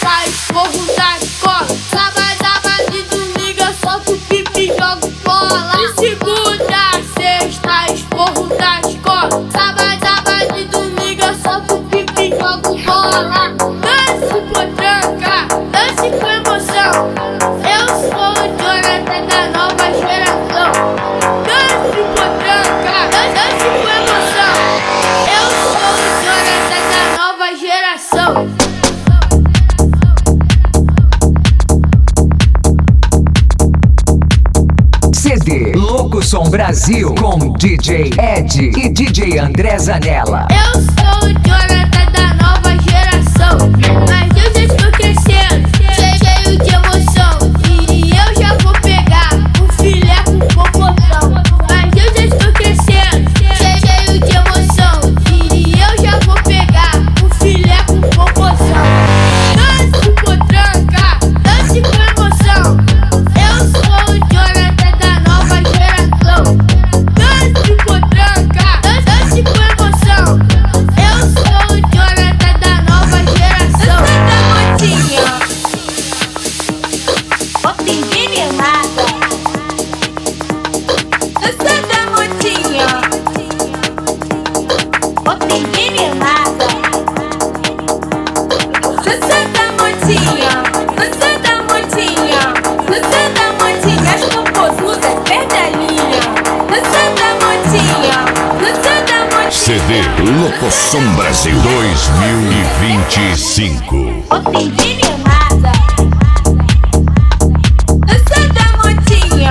sexta, esporro da escola. Sábado e domingo eu solto pipi e jogo bola. De segunda, sexta, esporro da escola. Sábado e domingo eu solto pipi e jogo bola. Dance potranca, dance com emoção. Eu sou o Jonathan da nova geração. Dance potranca, dance com emoção. Eu sou o Jonathan da nova geração. CD Louco Som Brasil com DJ Ed e DJ André Zanella. Eu sou o Jonathan da nova geração, mas eu já estou crescendo, cheio de emoção. E eu já vou pegar um filé com popotão. Mas eu já estou crescendo, cheio de emoção. E eu já vou pegar um filé com popotão. Dance potranca, dance com emoção. Eu sou o Jonathan da nova geração. Dance potranca, dance com emoção. Eu sou o Jonathan da nova geração. Santa Motinha, ô tem meninada. Santa Motinha, Santa Motinha, Santa Motinha, as popozudas perde a linha. Santa Motinha, Santa Motinha. CD Louco Som Brasil 2025. Ô tem meninada. Santa Motinha,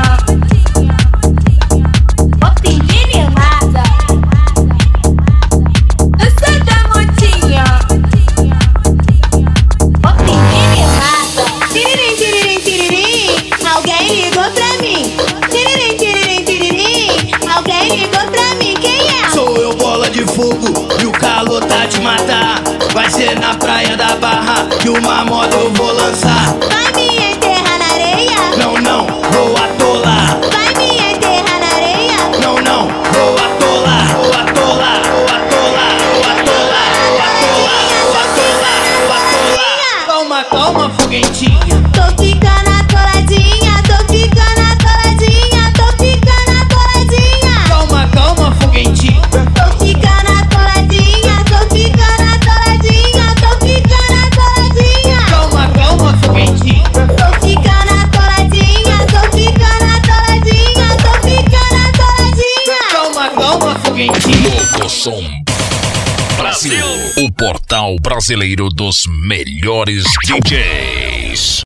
ô tem meninada. Santa Motinha, ô tem meninada. Tiririm, tiririm, tiririm, alguém ligou pra mim. Tiririm, tiririm, tiririm, alguém ligou pra mim. Quem é? Sou eu, bola de fogo, e o calor tá de matar. Vai ser na praia da Barra que uma moda eu vou lançar. Vai me enterrar na areia? Não, não, vou atolar. Vai me enterrar na areia? Não, não, vou atolar. Vou atolar, vou atolar, vou atolar, vou atolar, vou atolar, vou atolar. Calma, calma, foguetinha. Tô ficando atoladinha, tô ficando atoladinha, tô ficando atoladinha. Calma, calma, foguetinha. Tô ficando atoladinha, tô ficando atoladinha, tô ficando atoladinha. Calma, calma, foguetinha. Tô ficando atoladinha, tô ficando atoladinha, tô ficando atoladinha. Calma, calma, foguetinha. Louco Som Brasil, o portal brasileiro dos melhores DJs.